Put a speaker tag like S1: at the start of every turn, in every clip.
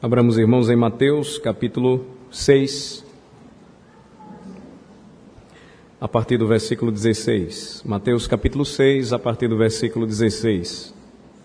S1: Abramos, irmãos, em Mateus, capítulo 6, a partir do versículo 16. Mateus, capítulo 6, a partir do versículo 16.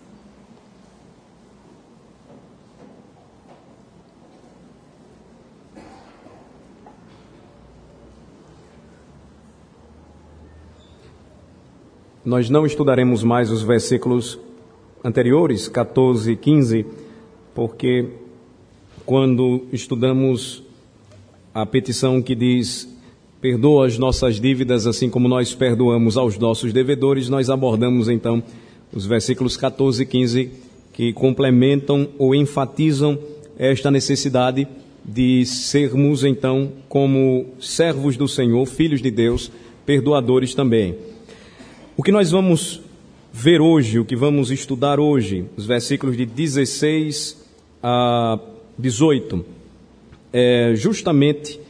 S1: Nós não estudaremos mais os versículos anteriores, 14 e 15, porque quando estudamos a petição que diz: perdoa as nossas dívidas assim como nós perdoamos aos nossos devedores, nós abordamos então os versículos 14 e 15 que complementam ou enfatizam esta necessidade de sermos então como servos do Senhor, filhos de Deus, perdoadores também. O que nós vamos ver hoje, o que vamos estudar hoje, os versículos de 16 a 18, é justamente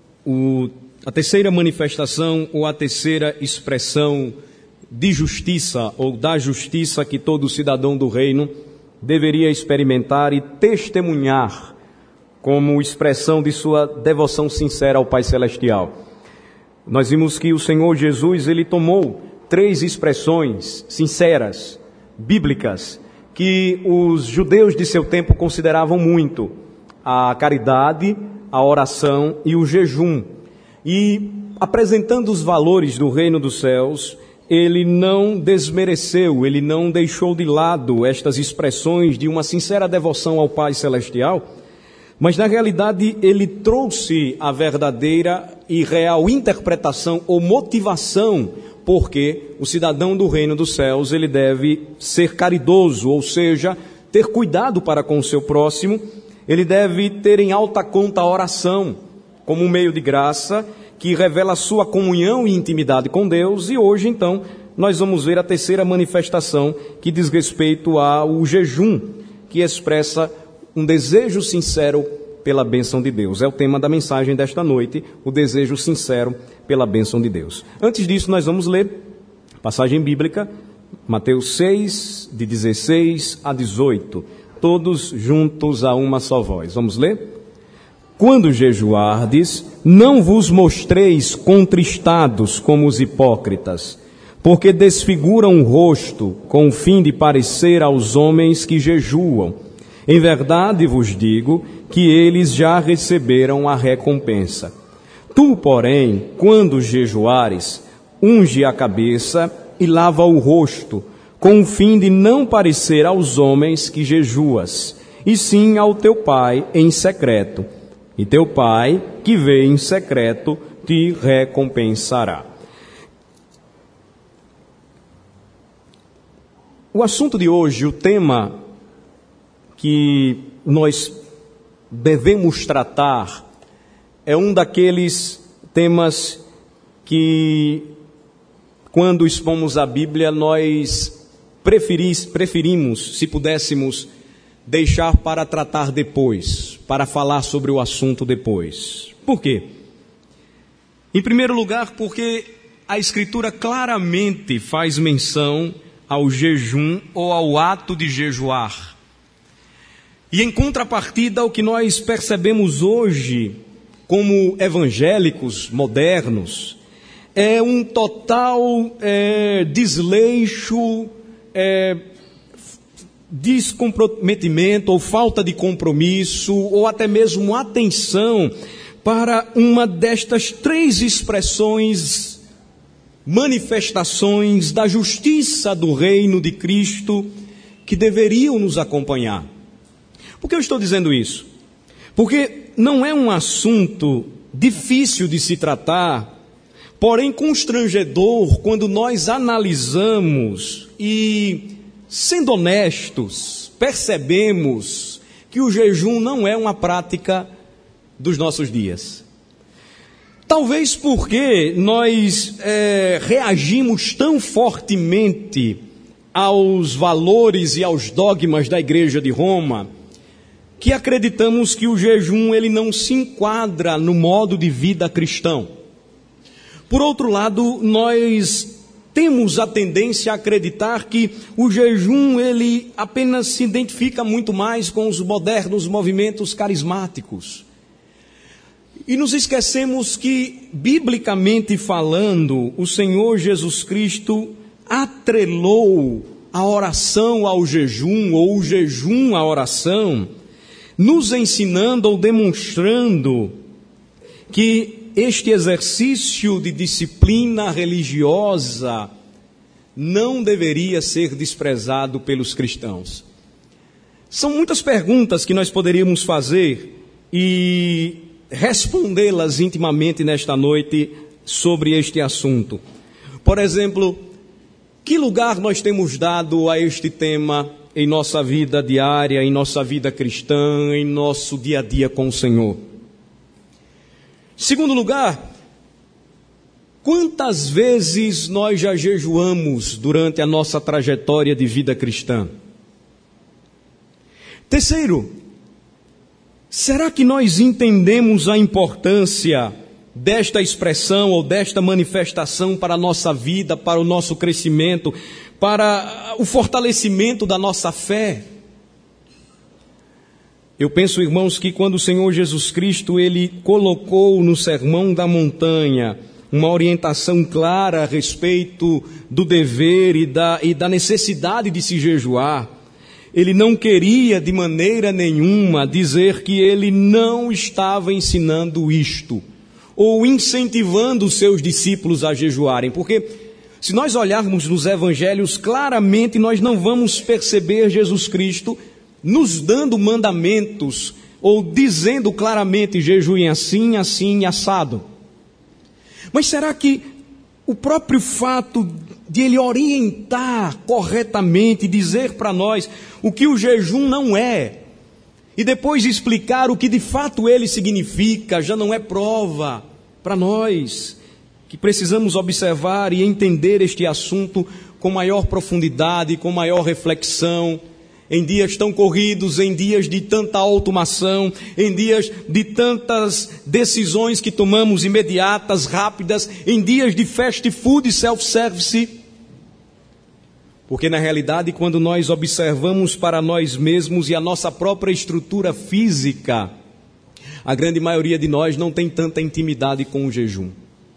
S1: a terceira manifestação ou a terceira expressão de justiça ou da justiça que todo cidadão do reino deveria experimentar e testemunhar como expressão de sua devoção sincera ao Pai Celestial. Nós vimos que o Senhor Jesus, ele tomou 3 expressões sinceras, bíblicas, que os judeus de seu tempo consideravam muito: a caridade, a oração e o jejum. E, apresentando os valores do reino dos céus, ele não desmereceu, ele não deixou de lado estas expressões de uma sincera devoção ao Pai Celestial, mas na realidade ele trouxe a verdadeira e real interpretação ou motivação porque o cidadão do reino dos céus, ele deve ser caridoso, ou seja, ter cuidado para com o seu próximo. Ele deve ter em alta conta a oração como um meio de graça que revela a sua comunhão e intimidade com Deus. E hoje, então, nós vamos ver a terceira manifestação que diz respeito ao jejum, que expressa um desejo sincero pela bênção de Deus. É o tema da mensagem desta noite, o desejo sincero pela bênção de Deus. Antes disso, nós vamos ler a passagem bíblica, Mateus 6, de 16 a 18, todos juntos a uma só voz. Vamos ler? Quando jejuardes, não vos mostreis contristados como os hipócritas, porque desfiguram o rosto com o fim de parecer aos homens que jejuam. Em verdade vos digo que eles já receberam a recompensa. Tu, porém, quando jejuares, unge a cabeça e lava o rosto, com o fim de não parecer aos homens que jejuas, e sim ao teu Pai em secreto. E teu Pai, que vê em secreto, te recompensará. O assunto de hoje, o tema que nós devemos tratar, é um daqueles temas que, quando expomos a Bíblia, nós preferimos, se pudéssemos, deixar para tratar depois, para falar sobre o assunto depois. Por quê? Em primeiro lugar, porque a Escritura claramente faz menção ao jejum ou ao ato de jejuar. E em contrapartida, o que nós percebemos hoje como evangélicos modernos é um total desleixo, descomprometimento ou falta de compromisso ou até mesmo atenção para uma destas 3 expressões, manifestações da justiça do reino de Cristo que deveriam nos acompanhar. Por que eu estou dizendo isso? Porque não é um assunto difícil de se tratar, porém constrangedor quando nós analisamos e, sendo honestos, percebemos que o jejum não é uma prática dos nossos dias. Talvez porque nós reagimos tão fortemente aos valores e aos dogmas da Igreja de Roma, que acreditamos que o jejum ele não se enquadra no modo de vida cristão. Por outro lado, nós temos a tendência a acreditar que o jejum, ele apenas se identifica muito mais com os modernos movimentos carismáticos. E nos esquecemos que, biblicamente falando, o Senhor Jesus Cristo atrelou a oração ao jejum, ou o jejum à oração, nos ensinando ou demonstrando que este exercício de disciplina religiosa não deveria ser desprezado pelos cristãos. São muitas perguntas que nós poderíamos fazer e respondê-las intimamente nesta noite sobre este assunto. Por exemplo, que lugar nós temos dado a este tema em nossa vida diária, em nossa vida cristã, em nosso dia a dia com o Senhor? Segundo lugar, quantas vezes nós já jejuamos durante a nossa trajetória de vida cristã? Terceiro, será que nós entendemos a importância desta expressão ou desta manifestação para a nossa vida, para o nosso crescimento, para o fortalecimento da nossa fé? Eu penso, irmãos, que quando o Senhor Jesus Cristo, Ele colocou no Sermão da Montanha uma orientação clara a respeito do dever e da necessidade de se jejuar, Ele não queria de maneira nenhuma dizer que Ele não estava ensinando isto, ou incentivando os seus discípulos a jejuarem, porque se nós olharmos nos evangelhos, claramente nós não vamos perceber Jesus Cristo nos dando mandamentos, ou dizendo claramente, jejuem assim, assim, assado. Mas será que o próprio fato de Ele orientar corretamente, dizer para nós o que o jejum não é, e depois explicar o que de fato ele significa, já não é prova para nós, que precisamos observar e entender este assunto com maior profundidade, com maior reflexão, em dias tão corridos, em dias de tanta automação, em dias de tantas decisões que tomamos imediatas, rápidas, em dias de fast food e self-service. Porque na realidade, quando nós observamos para nós mesmos e a nossa própria estrutura física, a grande maioria de nós não tem tanta intimidade com o jejum.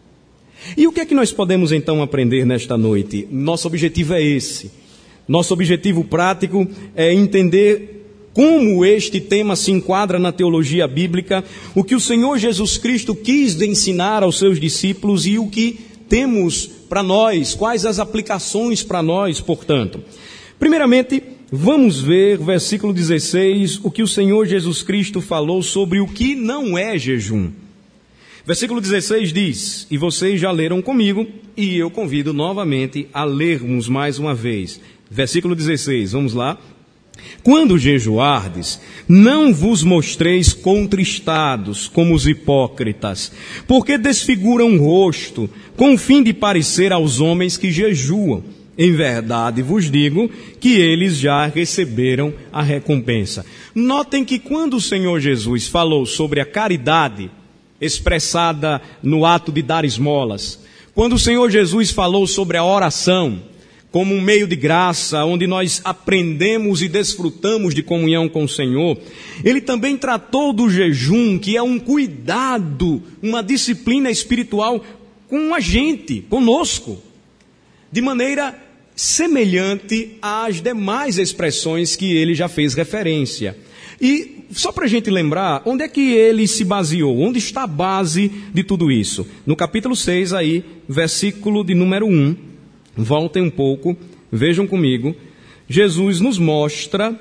S1: E o que é que nós podemos então aprender nesta noite? Nosso objetivo é esse. Nosso objetivo prático é entender como este tema se enquadra na teologia bíblica, o que o Senhor Jesus Cristo quis ensinar aos seus discípulos e o que temos para nós, quais as aplicações para nós, portanto. Primeiramente, vamos ver, versículo 16, o que o Senhor Jesus Cristo falou sobre o que não é jejum. Versículo 16 diz, e vocês já leram comigo, e eu convido novamente a lermos mais uma vez. Versículo 16, vamos lá. Quando jejuardes, não vos mostreis contristados como os hipócritas, porque desfiguram o rosto, com o fim de parecer aos homens que jejuam. Em verdade vos digo que eles já receberam a recompensa. Notem que quando o Senhor Jesus falou sobre a caridade, expressada no ato de dar esmolas, quando o Senhor Jesus falou sobre a oração, como um meio de graça, onde nós aprendemos e desfrutamos de comunhão com o Senhor, Ele também tratou do jejum, que é um cuidado, uma disciplina espiritual com a gente, conosco, de maneira semelhante às demais expressões que Ele já fez referência. E só para a gente lembrar, onde é que Ele se baseou? Onde está a base de tudo isso? No capítulo 6 aí, versículo de número 1, voltem um pouco, vejam comigo, Jesus nos mostra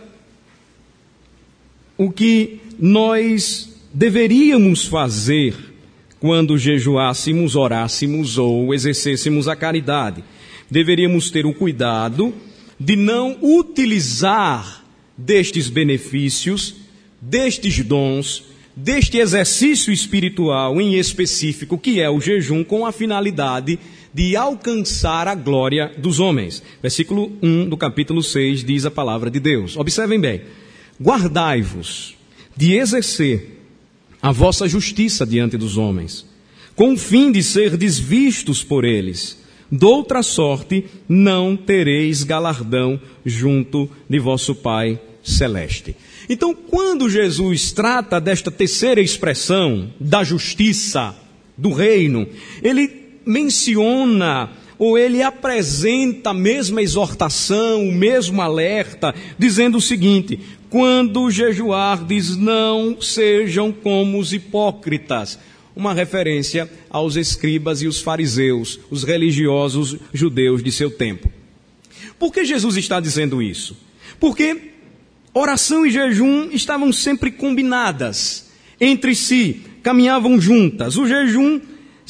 S1: o que nós deveríamos fazer quando jejuássemos, orássemos ou exercêssemos a caridade. Deveríamos ter o cuidado de não utilizar destes benefícios, destes dons, deste exercício espiritual em específico, que é o jejum, com a finalidade de alcançar a glória dos homens. Versículo 1 do capítulo 6 diz a palavra de Deus. Observem bem. Guardai-vos de exercer a vossa justiça diante dos homens, com o fim de serdes vistos por eles. Doutra sorte não tereis galardão junto de vosso Pai celeste. Então, quando Jesus trata desta terceira expressão, da justiça, do reino, ele menciona, ou ele apresenta a mesma exortação, o mesmo alerta, dizendo o seguinte: quando jejuardes, não sejam como os hipócritas. Uma referência aos escribas e os fariseus, os religiosos judeus de seu tempo. Por que Jesus está dizendo isso? Porque oração e jejum estavam sempre combinadas entre si, caminhavam juntas. O jejum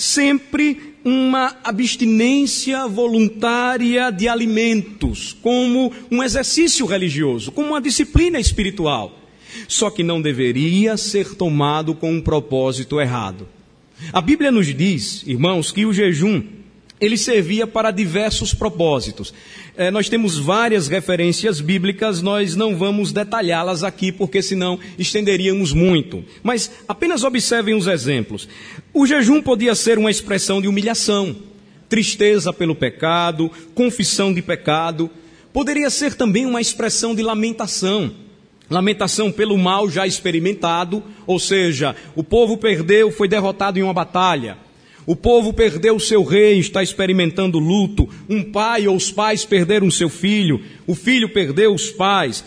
S1: sempre uma abstinência voluntária de alimentos, como um exercício religioso, como uma disciplina espiritual. Só que não deveria ser tomado com um propósito errado. A Bíblia nos diz, irmãos, que o jejum ele servia para diversos propósitos. Nós temos várias referências bíblicas, nós não vamos detalhá-las aqui, porque senão estenderíamos muito. Mas apenas observem os exemplos. O jejum podia ser uma expressão de humilhação, tristeza pelo pecado, confissão de pecado. Poderia ser também uma expressão de lamentação. Lamentação pelo mal já experimentado, ou seja, o povo perdeu, foi derrotado em uma batalha. O povo perdeu o seu rei, está experimentando luto. Um pai ou os pais perderam seu filho. O filho perdeu os pais.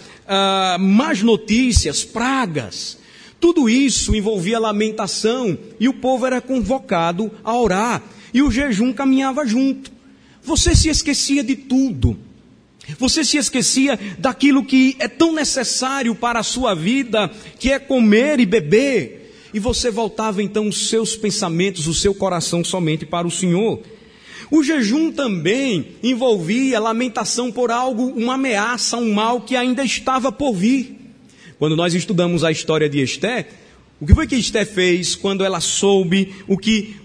S1: Más notícias, pragas. Tudo isso envolvia lamentação e o povo era convocado a orar. E o jejum caminhava junto. Você se esquecia de tudo. Você se esquecia daquilo que é tão necessário para a sua vida, que é comer e beber. E você voltava então os seus pensamentos, o seu coração somente para o Senhor. O jejum também envolvia lamentação por algo, uma ameaça, um mal que ainda estava por vir. Quando nós estudamos a história de Esté, o que foi que Esté fez quando ela soube o que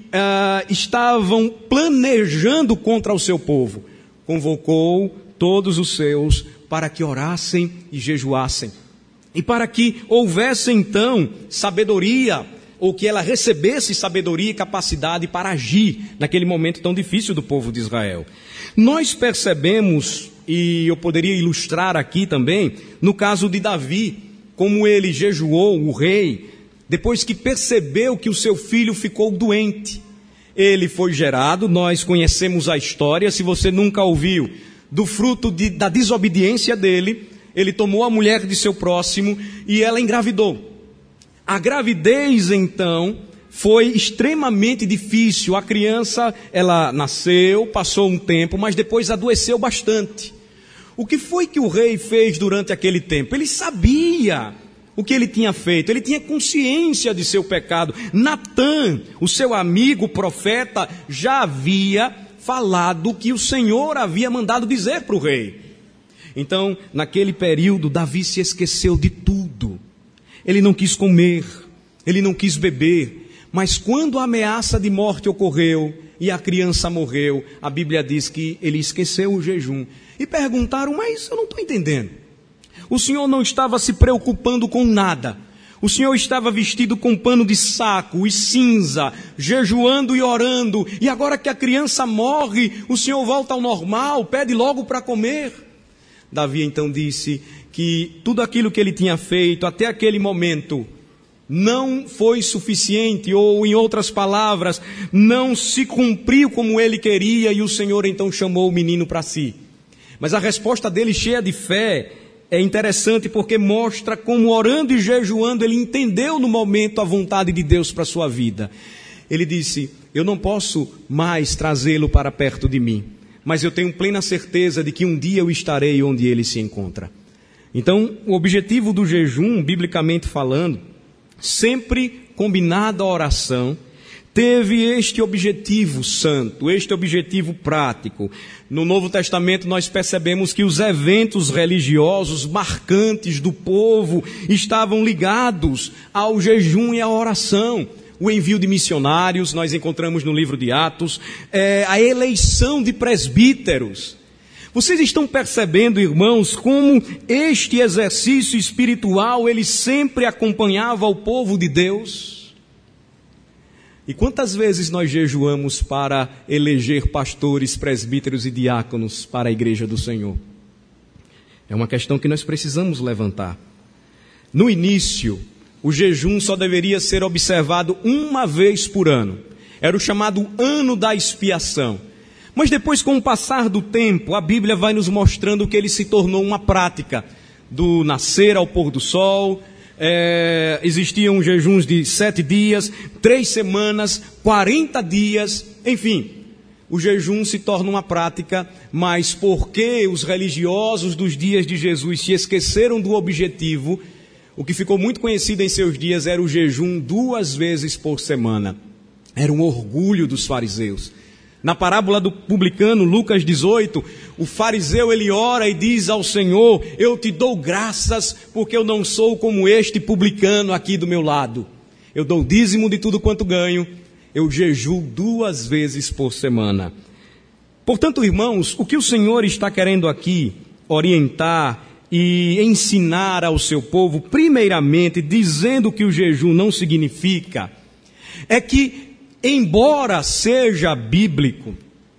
S1: estavam planejando contra o seu povo? Convocou todos os seus para que orassem e jejuassem. E para que houvesse então sabedoria, ou que ela recebesse sabedoria e capacidade para agir naquele momento tão difícil do povo de Israel. Nós percebemos, e eu poderia ilustrar aqui também, no caso de Davi, como ele jejuou, o rei, depois que percebeu que o seu filho ficou doente. Ele foi gerado, nós conhecemos a história, se você nunca ouviu, do fruto da desobediência dele. Ele tomou a mulher de seu próximo e ela engravidou. A gravidez, então, foi extremamente difícil. A criança, ela nasceu, passou um tempo, mas depois adoeceu bastante. O que foi que o rei fez durante aquele tempo? Ele sabia o que ele tinha feito, ele tinha consciência de seu pecado. Natã, o seu amigo profeta, já havia falado que o Senhor havia mandado dizer para o rei. Então, naquele período, Davi se esqueceu de tudo. Ele não quis comer, ele não quis beber. Mas quando a ameaça de morte ocorreu e a criança morreu, a Bíblia diz que ele esqueceu o jejum. E perguntaram, mas eu não estou entendendo. O Senhor não estava se preocupando com nada. O Senhor estava vestido com pano de saco e cinza, jejuando e orando. E agora que a criança morre, o Senhor volta ao normal, pede logo para comer. Davi então disse que tudo aquilo que ele tinha feito até aquele momento não foi suficiente, ou em outras palavras, não se cumpriu como ele queria, e o Senhor então chamou o menino para si. Mas a resposta dele, cheia de fé, é interessante porque mostra como orando e jejuando ele entendeu no momento a vontade de Deus para a sua vida. Ele disse, eu não posso mais trazê-lo para perto de mim, mas eu tenho plena certeza de que um dia eu estarei onde ele se encontra. Então, o objetivo do jejum, biblicamente falando, sempre combinado à oração, teve este objetivo santo, este objetivo prático. No Novo Testamento nós percebemos que os eventos religiosos marcantes do povo estavam ligados ao jejum e à oração. O envio de missionários, nós encontramos no livro de Atos, a eleição de presbíteros. Vocês estão percebendo, irmãos, como este exercício espiritual, ele sempre acompanhava o povo de Deus? E quantas vezes nós jejuamos para eleger pastores, presbíteros e diáconos para a igreja do Senhor? É uma questão que nós precisamos levantar. No início, o jejum só deveria ser observado uma vez por ano. Era o chamado ano da expiação. Mas depois, com o passar do tempo, a Bíblia vai nos mostrando que ele se tornou uma prática. Do nascer ao pôr do sol, existiam jejuns de 7 dias, 3 semanas, 40 dias, enfim. O jejum se torna uma prática, mas porque os religiosos dos dias de Jesus se esqueceram do objetivo, o que ficou muito conhecido em seus dias era o jejum 2 vezes por semana. Era um orgulho dos fariseus. Na parábola do publicano, Lucas 18, o fariseu ele ora e diz ao Senhor: eu te dou graças porque eu não sou como este publicano aqui do meu lado. Eu dou dízimo de tudo quanto ganho, eu jejuo 2 vezes por semana. Portanto, irmãos, o que o Senhor está querendo aqui orientar e ensinar ao seu povo, primeiramente, dizendo que o jejum não significa, é que, embora seja bíblico,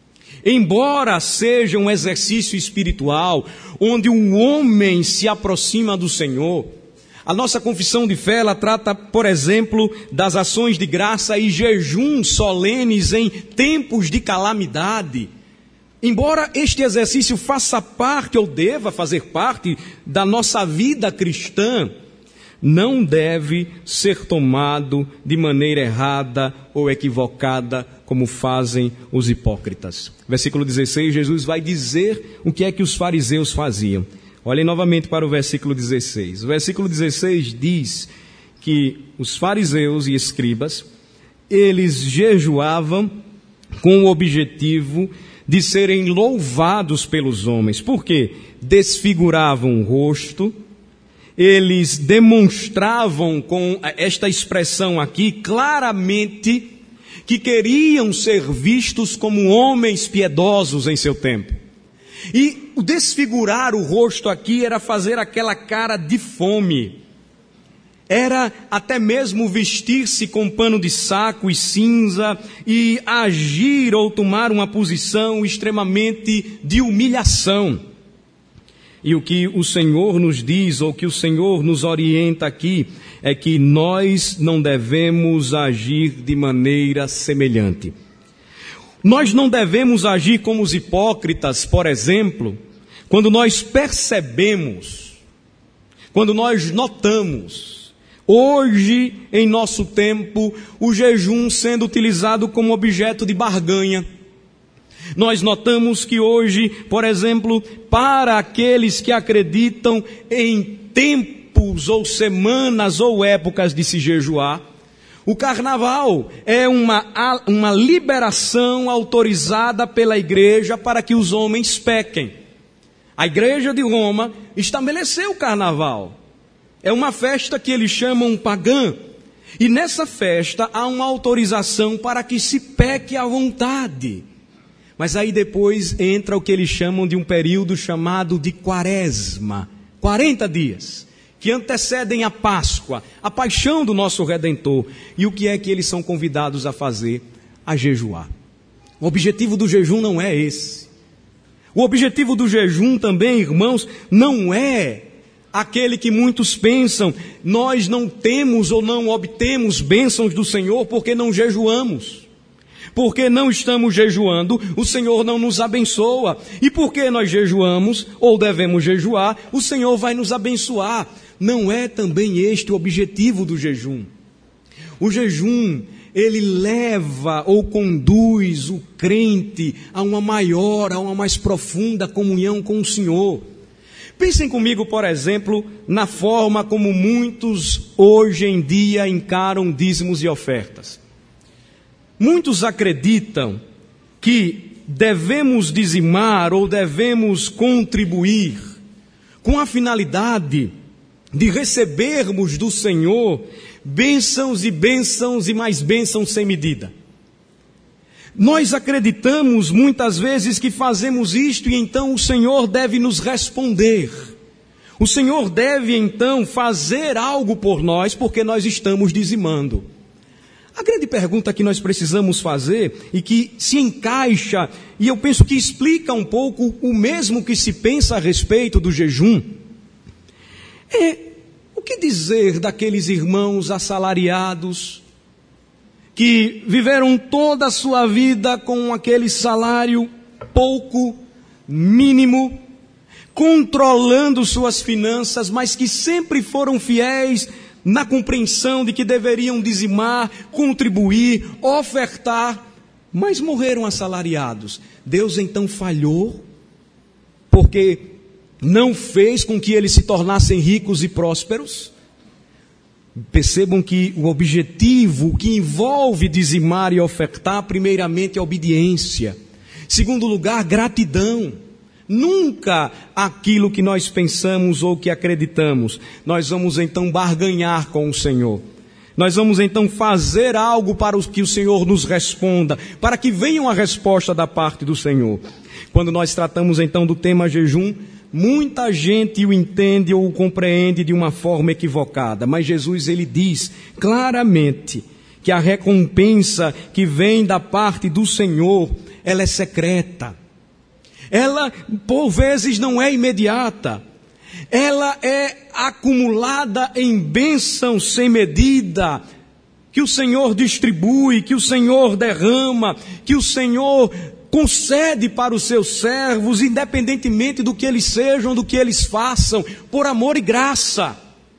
S1: embora seja um exercício espiritual, onde um homem se aproxima do Senhor, a nossa confissão de fé, ela trata, por exemplo, das ações de graça e jejuns solenes em tempos de calamidade. Embora este exercício faça parte ou deva fazer parte da nossa vida cristã, não deve ser tomado de maneira errada ou equivocada, como fazem os hipócritas. Versículo 16, Jesus vai dizer o que é que os fariseus faziam. Olhem novamente para o versículo 16. O versículo 16 diz que os fariseus e escribas, eles jejuavam com o objetivo de serem louvados pelos homens. Por quê? Desfiguravam o rosto. Eles demonstravam com esta expressão aqui claramente que queriam ser vistos como homens piedosos em seu tempo. E o desfigurar o rosto aqui era fazer aquela cara de fome. Era até mesmo vestir-se com pano de saco e cinza e agir ou tomar uma posição extremamente de humilhação. E o que o Senhor nos diz, ou que o Senhor nos orienta aqui, é que nós não devemos agir de maneira semelhante. Nós não devemos agir como os hipócritas, por exemplo, quando nós percebemos, quando nós notamos, hoje, em nosso tempo, o jejum sendo utilizado como objeto de barganha. Nós notamos que hoje, por exemplo, para aqueles que acreditam em tempos ou semanas ou épocas de se jejuar, o carnaval é uma liberação autorizada pela igreja para que os homens pequem. A igreja de Roma estabeleceu o carnaval. É uma festa que eles chamam pagã. E nessa festa há uma autorização para que se peque à vontade. Mas aí depois entra o que eles chamam de um período chamado de quaresma, 40 dias, que antecedem a Páscoa, a paixão do nosso Redentor. E o que é que eles são convidados a fazer? A jejuar. O objetivo do jejum não é esse. O objetivo do jejum também, irmãos, não é aquele que muitos pensam: nós não temos ou não obtemos bênçãos do Senhor porque não jejuamos. Porque não estamos jejuando, o Senhor não nos abençoa. E porque nós jejuamos, ou devemos jejuar, o Senhor vai nos abençoar. Não é também este o objetivo do jejum. O jejum, ele leva ou conduz o crente a uma maior, a uma mais profunda comunhão com o Senhor. Pensem comigo, por exemplo, na forma como muitos hoje em dia encaram dízimos e ofertas. Muitos acreditam que devemos dizimar ou devemos contribuir com a finalidade de recebermos do Senhor bênçãos e mais bênçãos sem medida. Nós acreditamos muitas vezes que fazemos isto e então o Senhor deve nos responder. O Senhor deve então fazer algo por nós porque nós estamos dizimando. A grande pergunta que nós precisamos fazer e que se encaixa, e eu penso que explica um pouco o mesmo que se pensa a respeito do jejum, é o que dizer daqueles irmãos assalariados que viveram toda a sua vida com aquele salário pouco, mínimo, controlando suas finanças, mas que sempre foram fiéis na compreensão de que deveriam dizimar, contribuir, ofertar, mas morreram assalariados. Deus então falhou, porque não fez com que eles se tornassem ricos e prósperos. Percebam que o objetivo que envolve dizimar e ofertar, primeiramente, é obediência. Segundo lugar, gratidão. Nunca aquilo que nós pensamos ou que acreditamos. Nós vamos então barganhar com o Senhor. Nós vamos então fazer algo para que o Senhor nos responda, para que venha uma resposta da parte do Senhor. Quando nós tratamos então do tema jejum, muita gente o entende ou o compreende de uma forma equivocada, mas Jesus ele diz claramente que a recompensa que vem da parte do Senhor, ela é secreta. Ela, por vezes, não é imediata. Ela é acumulada em bênção sem medida, que o Senhor distribui, que o Senhor derrama, que o Senhor concede para os seus servos, independentemente do que eles sejam, do que eles façam, por amor e graça.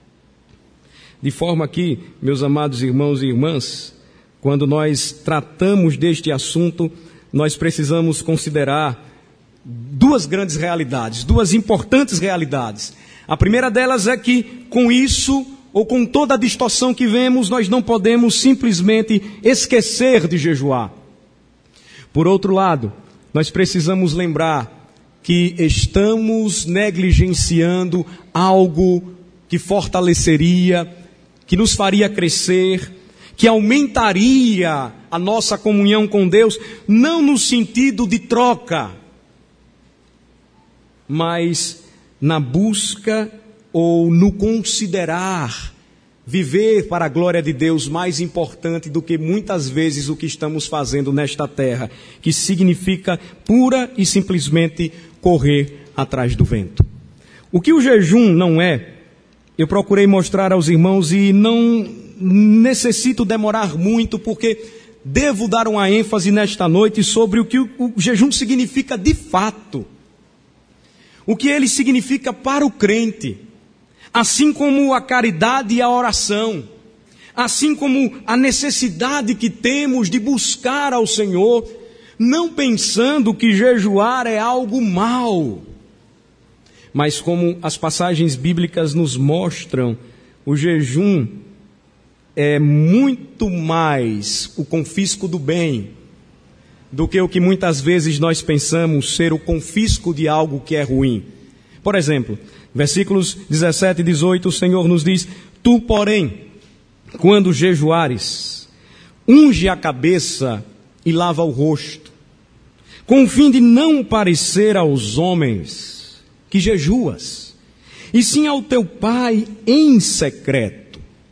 S1: De forma que, meus amados irmãos e irmãs, quando nós tratamos deste assunto, nós precisamos considerar duas grandes realidades, duas importantes realidades. A primeira delas é que com isso, ou com toda a distorção que vemos, nós não podemos simplesmente esquecer de jejuar. Por outro lado, nós precisamos lembrar que estamos negligenciando algo que fortaleceria, que nos faria crescer, que aumentaria a nossa comunhão com Deus, não no sentido de troca, mas na busca ou no considerar viver para a glória de Deus mais importante do que muitas vezes o que estamos fazendo nesta terra, que significa pura e simplesmente correr atrás do vento. O que o jejum não é, eu procurei mostrar aos irmãos e não necessito demorar muito, porque devo dar uma ênfase nesta noite sobre o que o jejum significa de fato. O que ele significa para o crente, assim como a caridade e a oração, assim como a necessidade que temos de buscar ao Senhor, não pensando que jejuar é algo mau, mas como as passagens bíblicas nos mostram, o jejum é muito mais o confisco do bem do que o que muitas vezes nós pensamos ser o confisco de algo que é ruim. Por exemplo, versículos 17 e 18, o Senhor nos diz: tu, porém, quando jejuares, unge a cabeça e lava o rosto, com o fim de não parecer aos homens que jejuas, e sim ao teu Pai em secreto.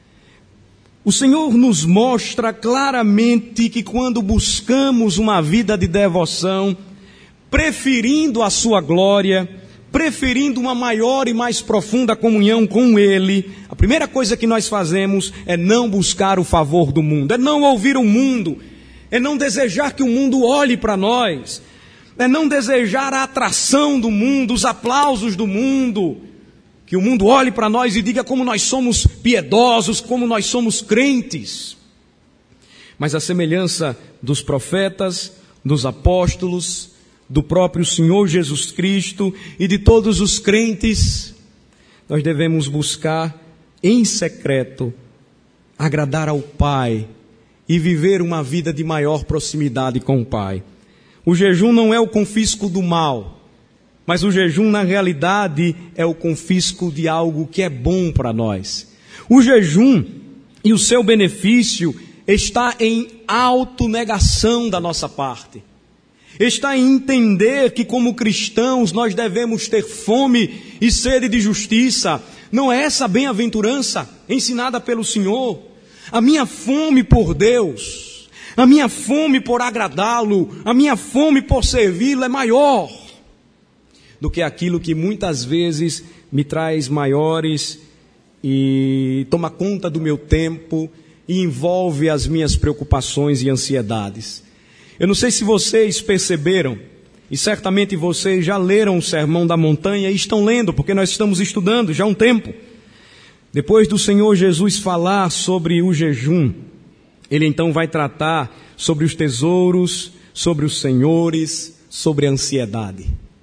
S1: O Senhor nos mostra claramente que quando buscamos uma vida de devoção, preferindo a sua glória, preferindo uma maior e mais profunda comunhão com Ele, a primeira coisa que nós fazemos é não buscar o favor do mundo, é não ouvir o mundo, é não desejar que o mundo olhe para nós, é não desejar a atração do mundo, os aplausos do mundo, que o mundo olhe para nós e diga como nós somos piedosos, como nós somos crentes. Mas a semelhança dos profetas, dos apóstolos, do próprio Senhor Jesus Cristo e de todos os crentes, nós devemos buscar em secreto agradar ao Pai e viver uma vida de maior proximidade com o Pai. O jejum não é o confisco do mal, mas o jejum, na realidade, é o confisco de algo que é bom para nós. O jejum e o seu benefício está em autonegação da nossa parte. Está em entender que, como cristãos, nós devemos ter fome e sede de justiça. Não é essa a bem-aventurança ensinada pelo Senhor? A minha fome por Deus, a minha fome por agradá-lo, a minha fome por servi-lo é maior do que aquilo que muitas vezes me traz maiores e toma conta do meu tempo e envolve as minhas preocupações e ansiedades. Eu não sei se vocês perceberam, e certamente vocês já leram o Sermão da Montanha e estão lendo, porque nós estamos estudando já há um tempo. Depois do Senhor Jesus falar sobre o jejum, Ele então vai tratar sobre os tesouros, sobre os senhores, sobre a ansiedade.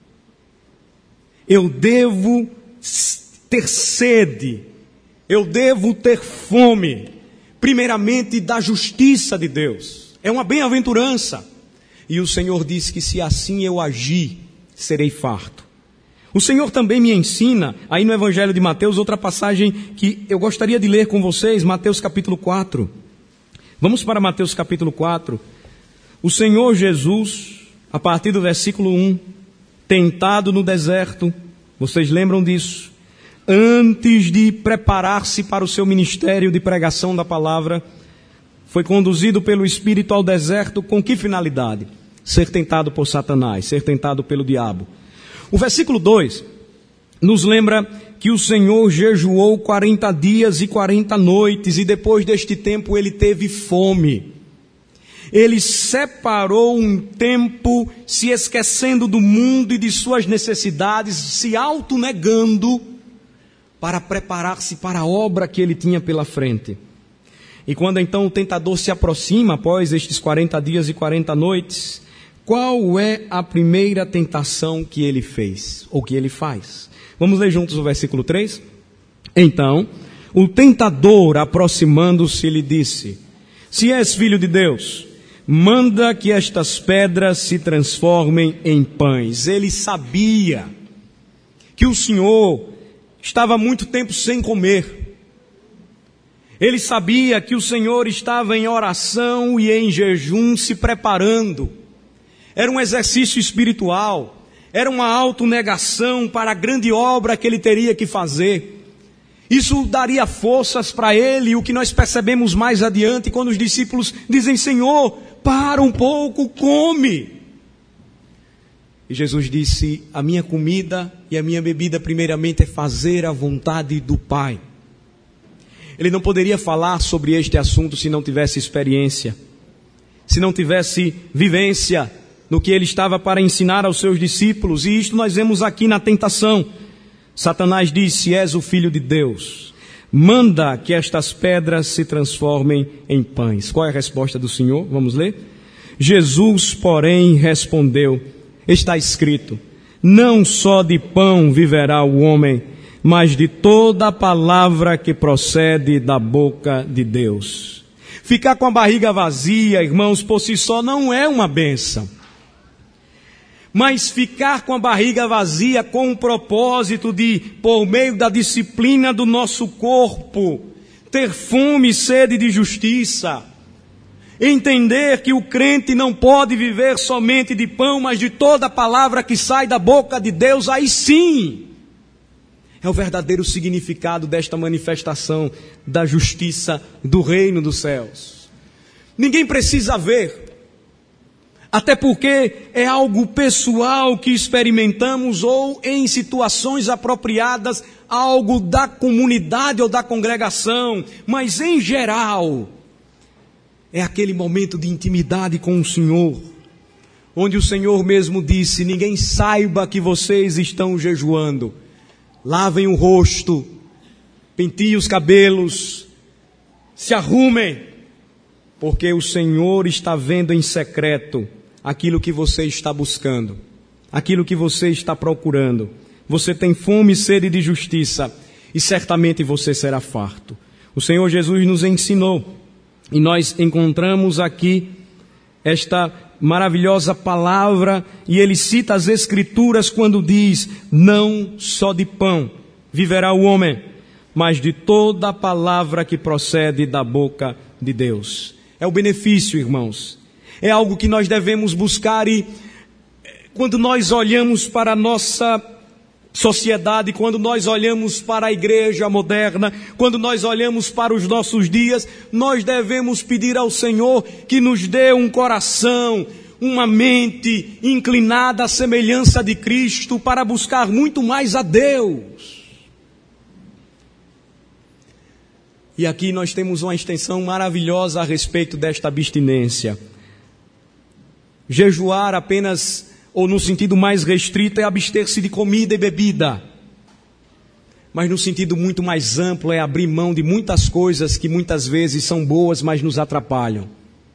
S1: Eu devo ter sede, eu devo ter fome, primeiramente da justiça de Deus. É uma bem-aventurança. E o Senhor disse que se assim eu agir, serei farto. O Senhor também me ensina, aí no Evangelho de Mateus, outra passagem que eu gostaria de ler com vocês, Mateus capítulo 4. Vamos para Mateus capítulo 4. O Senhor Jesus, a partir do versículo 1, tentado no deserto, vocês lembram disso? Antes de preparar-se para o seu ministério de pregação da palavra, foi conduzido pelo Espírito ao deserto com que finalidade? Ser tentado por Satanás, ser tentado pelo diabo. O versículo 2 nos lembra que o Senhor jejuou 40 dias e 40 noites e depois deste tempo ele teve fome. Ele separou um tempo se esquecendo do mundo e de suas necessidades, se autonegando para preparar-se para a obra que ele tinha pela frente. E quando então o tentador se aproxima após estes 40 dias e 40 noites, qual é a primeira tentação que ele fez, ou que ele faz? Vamos ler juntos o versículo 3? Então, o tentador, aproximando-se, lhe disse: se és filho de Deus, manda que estas pedras se transformem em pães. Ele sabia que o Senhor estava há muito tempo sem comer. Ele sabia que o Senhor estava em oração e em jejum se preparando. Era um exercício espiritual, era uma autonegação para a grande obra que ele teria que fazer. Isso daria forças para ele, o que nós percebemos mais adiante quando os discípulos dizem: Senhor, para um pouco, come. E Jesus disse: a minha comida e a minha bebida primeiramente é fazer a vontade do Pai. Ele não poderia falar sobre este assunto se não tivesse experiência, se não tivesse vivência no que ele estava para ensinar aos seus discípulos. E isto nós vemos aqui na tentação. Satanás disse: és o Filho de Deus, manda que estas pedras se transformem em pães. Qual é a resposta do Senhor? Vamos ler? Jesus, porém, respondeu: está escrito, não só de pão viverá o homem, mas de toda a palavra que procede da boca de Deus. Ficar com a barriga vazia, irmãos, por si só não é uma bênção. Mas ficar com a barriga vazia com o propósito de, por meio da disciplina do nosso corpo, ter fome e sede de justiça, entender que o crente não pode viver somente de pão, mas de toda a palavra que sai da boca de Deus, aí sim é o verdadeiro significado desta manifestação da justiça do reino dos céus. Ninguém precisa ver, até porque é algo pessoal que experimentamos ou em situações apropriadas, algo da comunidade ou da congregação, mas em geral é aquele momento de intimidade com o Senhor, onde o Senhor mesmo disse: ninguém saiba que vocês estão jejuando. Lavem o rosto, pentiem os cabelos, se arrumem, porque o Senhor está vendo em secreto aquilo que você está buscando, aquilo que você está procurando. Você tem fome e sede de justiça, e certamente você será farto. O Senhor Jesus nos ensinou, e nós encontramos aqui esta maravilhosa palavra, e ele cita as Escrituras quando diz: não só de pão viverá o homem, mas de toda a palavra que procede da boca de Deus. É o benefício, irmãos, é algo que nós devemos buscar. E quando nós olhamos para a nossa sociedade, quando nós olhamos para a igreja moderna, quando nós olhamos para os nossos dias, nós devemos pedir ao Senhor que nos dê um coração, uma mente inclinada à semelhança de Cristo para buscar muito mais a Deus. E aqui nós temos uma extensão maravilhosa a respeito desta abstinência. Jejuar apenas, ou no sentido mais restrito, é abster-se de comida e bebida. Mas no sentido muito mais amplo é abrir mão de muitas coisas que muitas vezes são boas, mas nos atrapalham.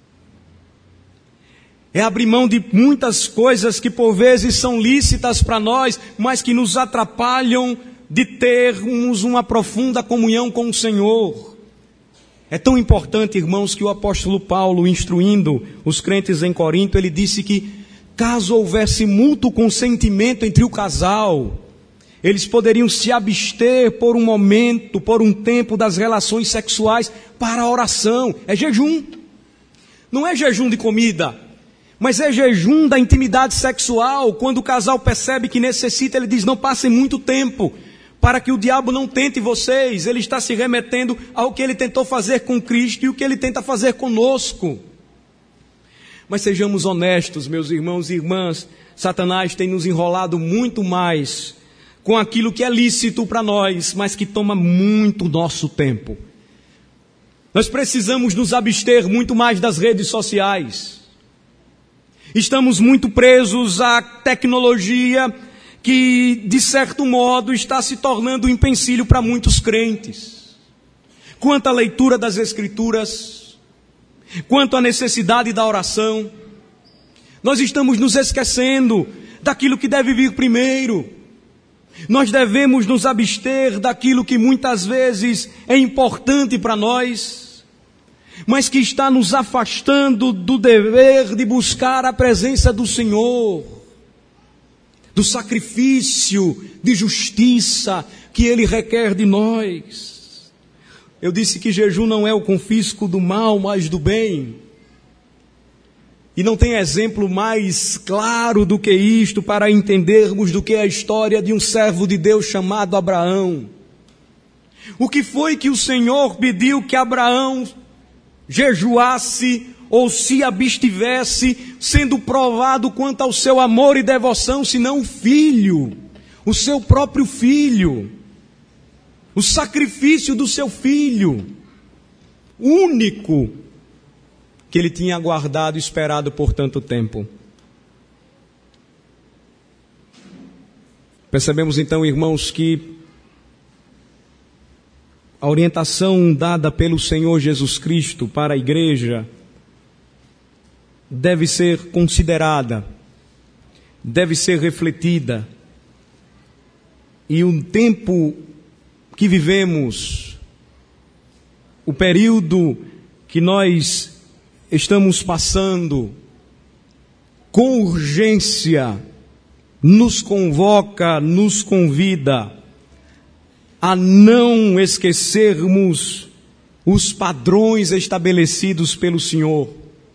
S1: É abrir mão de muitas coisas que por vezes são lícitas para nós, mas que nos atrapalham de termos uma profunda comunhão com o Senhor. É tão importante, irmãos, que o apóstolo Paulo, instruindo os crentes em Corinto, ele disse que caso houvesse mútuo consentimento entre o casal, eles poderiam se abster por um momento, por um tempo das relações sexuais para a oração. É jejum. Não é jejum de comida, mas é jejum da intimidade sexual. Quando o casal percebe que necessita, ele diz: não passem muito tempo, para que o diabo não tente vocês. Ele está se remetendo ao que ele tentou fazer com Cristo e o que ele tenta fazer conosco. Mas sejamos honestos, meus irmãos e irmãs, Satanás tem nos enrolado muito mais com aquilo que é lícito para nós, mas que toma muito nosso tempo. Nós precisamos nos abster muito mais das redes sociais. Estamos muito presos à tecnologia que, de certo modo, está se tornando um empecilho para muitos crentes. Quanto à leitura das Escrituras, quanto à necessidade da oração, nós estamos nos esquecendo daquilo que deve vir primeiro. Nós devemos nos abster daquilo que muitas vezes é importante para nós, mas que está nos afastando do dever de buscar a presença do Senhor, do sacrifício de justiça que Ele requer de nós. Eu disse que jejum não é o confisco do mal, mas do bem. E não tem exemplo mais claro do que isto para entendermos do que a história de um servo de Deus chamado Abraão. O que foi que o Senhor pediu que Abraão jejuasse ou se abstivesse, sendo provado quanto ao seu amor e devoção, senão o filho, o seu próprio filho, o sacrifício do seu filho, único, que ele tinha aguardado e esperado por tanto tempo. Percebemos então, irmãos, que a orientação dada pelo Senhor Jesus Cristo para a igreja deve ser considerada, deve ser refletida. E o tempo que vivemos, o período que nós estamos passando, com urgência, nos convoca, nos convida a não esquecermos os padrões estabelecidos pelo Senhor.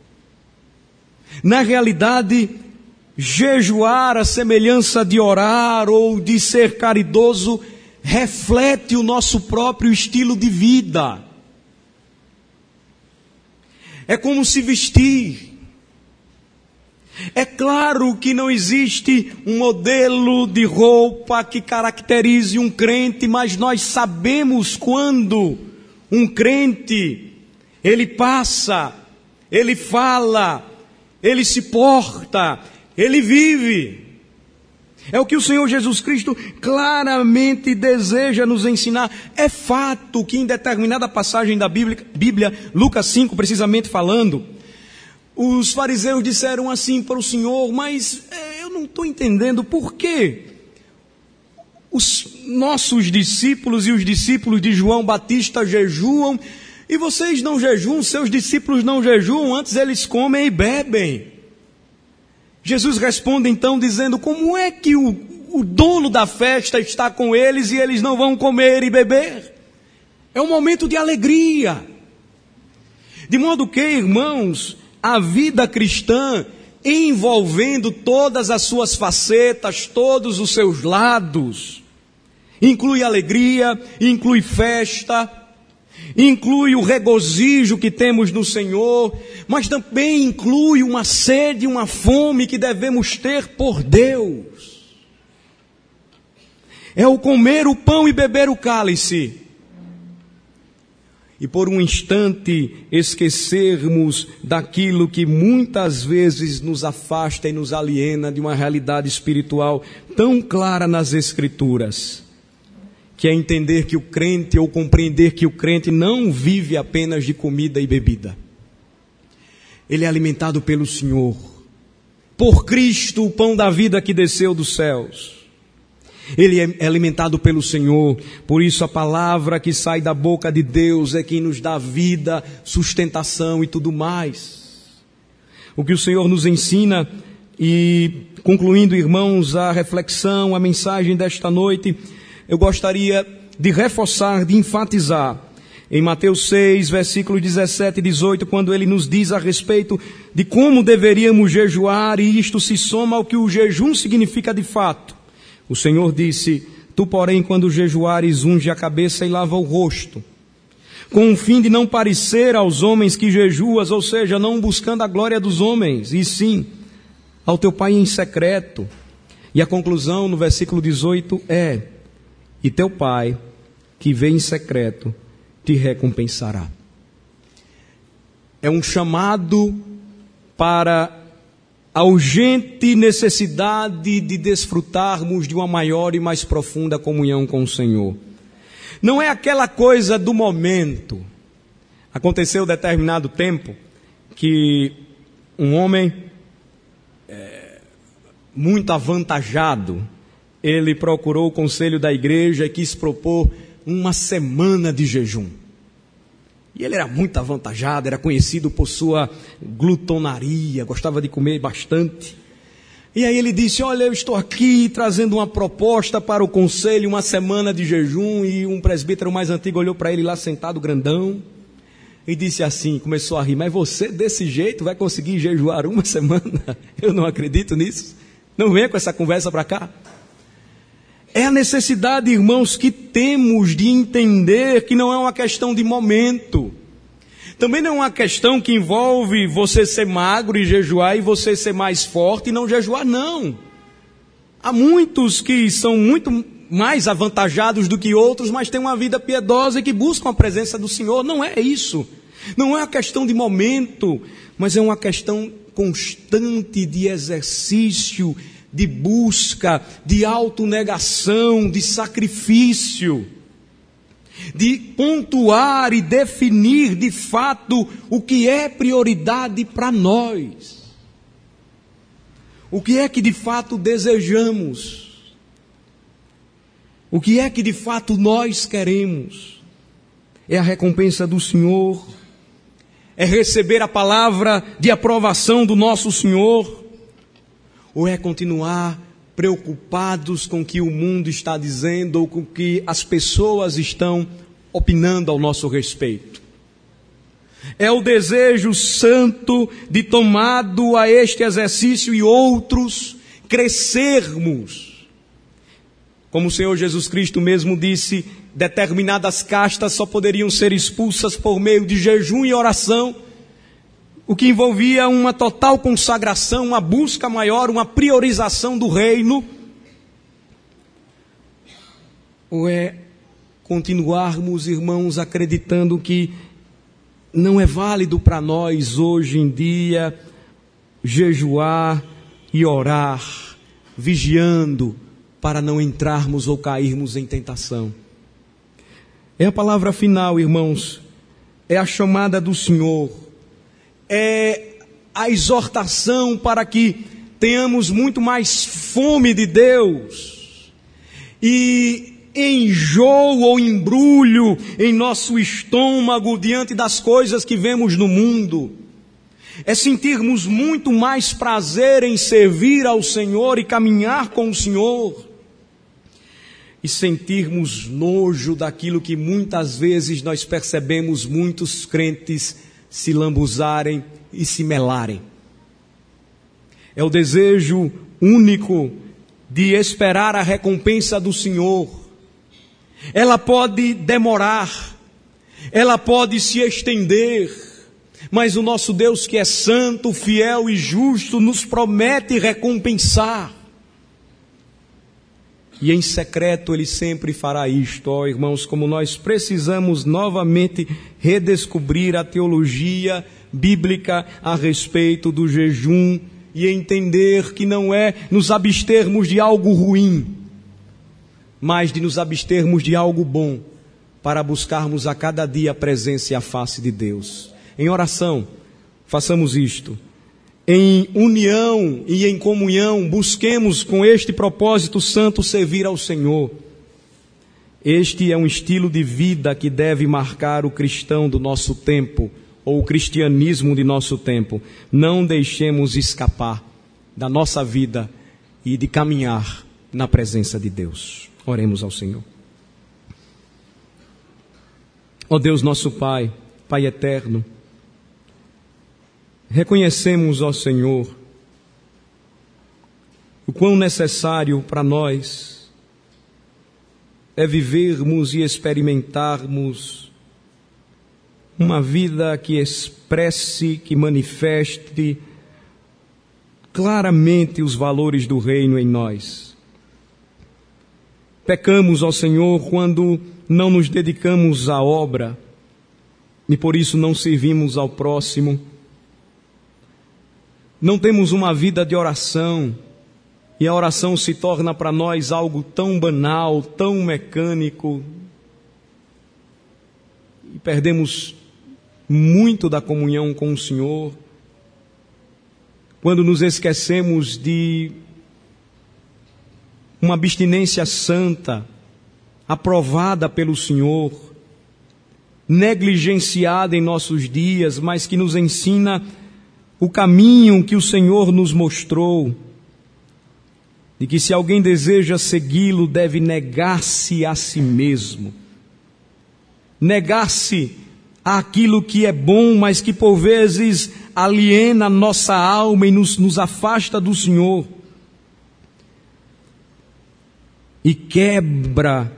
S1: Na realidade, jejuar, a semelhança de orar ou de ser caridoso, reflete o nosso próprio estilo de vida. É como se vestir. É claro que não existe um modelo de roupa que caracterize um crente, mas nós sabemos quando um crente, ele passa, ele fala, ele se porta, ele vive. É o que o Senhor Jesus Cristo claramente deseja nos ensinar. É fato que em determinada passagem da Bíblia, Lucas 5, precisamente falando, os fariseus disseram assim para o Senhor: mas eu não estou entendendo por que os nossos discípulos e os discípulos de João Batista jejuam e vocês não jejuam, seus discípulos não jejuam, antes eles comem e bebem. Jesus responde então dizendo: como é que o dono da festa está com eles e eles não vão comer e beber? É um momento de alegria. De modo que, irmãos, a vida cristã, envolvendo todas as suas facetas, todos os seus lados, Inclui alegria, inclui festa, inclui o regozijo que temos no Senhor, mas também inclui uma sede, uma fome que devemos ter por Deus. É o comer o pão e beber o cálice. E por um instante esquecermos daquilo que muitas vezes nos afasta e nos aliena de uma realidade espiritual tão clara nas Escrituras, que é entender que o crente, ou compreender que o crente não vive apenas de comida e bebida. Ele é alimentado pelo Senhor, por Cristo, o pão da vida que desceu dos céus. Ele é alimentado pelo Senhor, por isso a palavra que sai da boca de Deus é quem nos dá vida, sustentação e tudo mais. O que o Senhor nos ensina, e concluindo, irmãos, a reflexão, a mensagem desta noite, eu gostaria de reforçar, de enfatizar, em Mateus 6, versículos 17 e 18, quando ele nos diz a respeito de como deveríamos jejuar, e isto se soma ao que o jejum significa de fato. O Senhor disse: tu, porém, quando jejuares, unge a cabeça e lava o rosto, com o fim de não parecer aos homens que jejuas, ou seja, não buscando a glória dos homens, e sim ao teu Pai em secreto. E a conclusão no versículo 18 é: e teu Pai, que vê em secreto, te recompensará. É um chamado para a urgente necessidade de desfrutarmos de uma maior e mais profunda comunhão com o Senhor. Não é aquela coisa do momento. Aconteceu determinado tempo que um homem muito avantajado, ele procurou o conselho da igreja e quis propor uma semana de jejum. E ele era muito avantajado, era conhecido por sua glutonaria, gostava de comer bastante. E aí ele disse: olha, eu estou aqui trazendo uma proposta para o conselho, uma semana de jejum. E um presbítero mais antigo olhou para ele lá sentado, grandão, e disse assim, começou a rir: mas você desse jeito vai conseguir jejuar uma semana? Eu não acredito nisso. Não venha com essa conversa para cá. É a necessidade, irmãos, que temos de entender que não é uma questão de momento. Também não é uma questão que envolve você ser magro e jejuar e você ser mais forte e não jejuar, não. Há muitos que são muito mais avantajados do que outros, mas têm uma vida piedosa e que buscam a presença do Senhor. Não é isso. Não é uma questão de momento, mas é uma questão constante de exercício, de busca, de autonegação, de sacrifício, de pontuar e definir de fato o que é prioridade para nós. O que é que de fato desejamos? O que é que de fato nós queremos? É a recompensa do Senhor? É receber a palavra de aprovação do nosso Senhor? Ou é continuar preocupados com o que o mundo está dizendo ou com o que as pessoas estão opinando ao nosso respeito? É o desejo santo de, tomado a este exercício e outros, crescermos. Como o Senhor Jesus Cristo mesmo disse, determinadas castas só poderiam ser expulsas por meio de jejum e oração, o que envolvia uma total consagração, uma busca maior, uma priorização do reino. Ou é continuarmos, irmãos, acreditando que não é válido para nós hoje em dia jejuar e orar, vigiando para não entrarmos ou cairmos em tentação? É a palavra final, irmãos, é a chamada do Senhor, é a exortação para que tenhamos muito mais fome de Deus e enjoo ou embrulho em nosso estômago diante das coisas que vemos no mundo. É sentirmos muito mais prazer em servir ao Senhor e caminhar com o Senhor, e sentirmos nojo daquilo que muitas vezes nós percebemos muitos crentes se lambuzarem e se melarem. É o desejo único de esperar a recompensa do Senhor, ela pode demorar, ela pode se estender, mas o nosso Deus, que é santo, fiel e justo, nos promete recompensar. E em secreto Ele sempre fará isto. Ó irmãos, como nós precisamos novamente redescobrir a teologia bíblica a respeito do jejum e entender que não é nos abstermos de algo ruim, mas de nos abstermos de algo bom, para buscarmos a cada dia a presença e a face de Deus. Em oração, façamos isto. Em união e em comunhão, busquemos com este propósito santo servir ao Senhor. Este é um estilo de vida que deve marcar o cristão do nosso tempo, ou o cristianismo de nosso tempo. Não deixemos escapar da nossa vida e de caminhar na presença de Deus. Oremos ao Senhor. Ó Deus nosso Pai, Pai eterno, reconhecemos, ó Senhor, o quão necessário para nós é vivermos e experimentarmos uma vida que expresse, que manifeste claramente os valores do reino em nós. Pecamos, ó Senhor, quando não nos dedicamos à obra e por isso não servimos ao próximo. Não temos uma vida de oração, e a oração se torna para nós algo tão banal, tão mecânico, e perdemos muito da comunhão com o Senhor, quando nos esquecemos de uma abstinência santa, aprovada pelo Senhor, negligenciada em nossos dias, mas que nos ensina o caminho que o Senhor nos mostrou, de que se alguém deseja segui-lo, deve negar-se a si mesmo, negar-se àquilo que é bom, mas que por vezes aliena nossa alma e nos afasta do Senhor, e quebra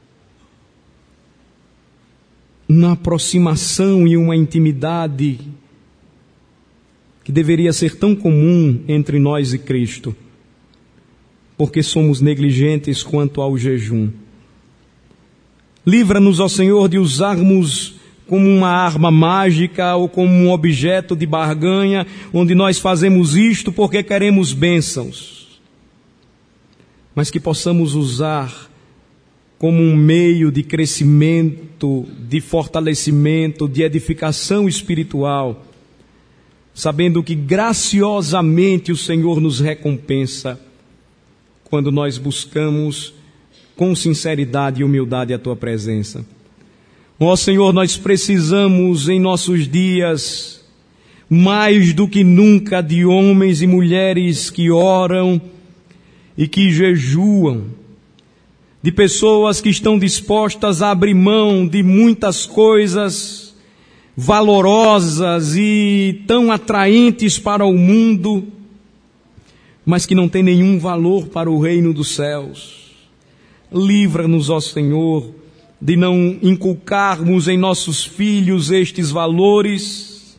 S1: na aproximação e uma intimidade que deveria ser tão comum entre nós e Cristo, porque somos negligentes quanto ao jejum. Livra-nos, ó Senhor, de usarmos como uma arma mágica ou como um objeto de barganha, onde nós fazemos isto porque queremos bênçãos, mas que possamos usar como um meio de crescimento, de fortalecimento, de edificação espiritual, sabendo que graciosamente o Senhor nos recompensa quando nós buscamos com sinceridade e humildade a Tua presença. Ó Senhor, nós precisamos em nossos dias, mais do que nunca, de homens e mulheres que oram e que jejuam, de pessoas que estão dispostas a abrir mão de muitas coisas valorosas e tão atraentes para o mundo, mas que não tem nenhum valor para o reino dos céus. Livra-nos, ó Senhor, de não inculcarmos em nossos filhos estes valores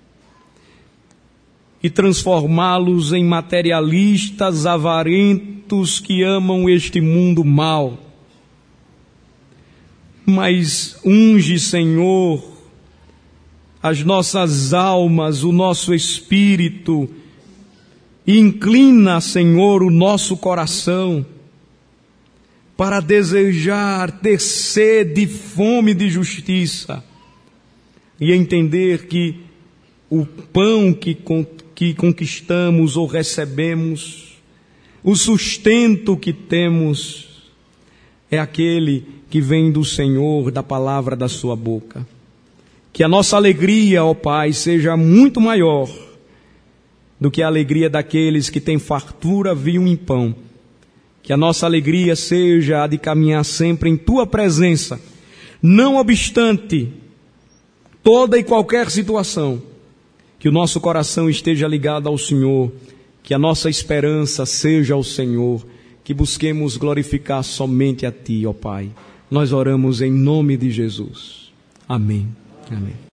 S1: e transformá-los em materialistas avarentos que amam este mundo mau. Mas unge, Senhor, as nossas almas, o nosso espírito, e inclina, Senhor, o nosso coração para desejar, ter sede e fome de justiça, e entender que o pão que conquistamos ou recebemos, o sustento que temos, é aquele que vem do Senhor, da palavra da sua boca. Que a nossa alegria, ó Pai, seja muito maior do que a alegria daqueles que têm fartura, vinho e pão. Que a nossa alegria seja a de caminhar sempre em Tua presença, não obstante toda e qualquer situação. Que o nosso coração esteja ligado ao Senhor, que a nossa esperança seja ao Senhor, que busquemos glorificar somente a Ti, ó Pai. Nós oramos em nome de Jesus. Amém. Amém.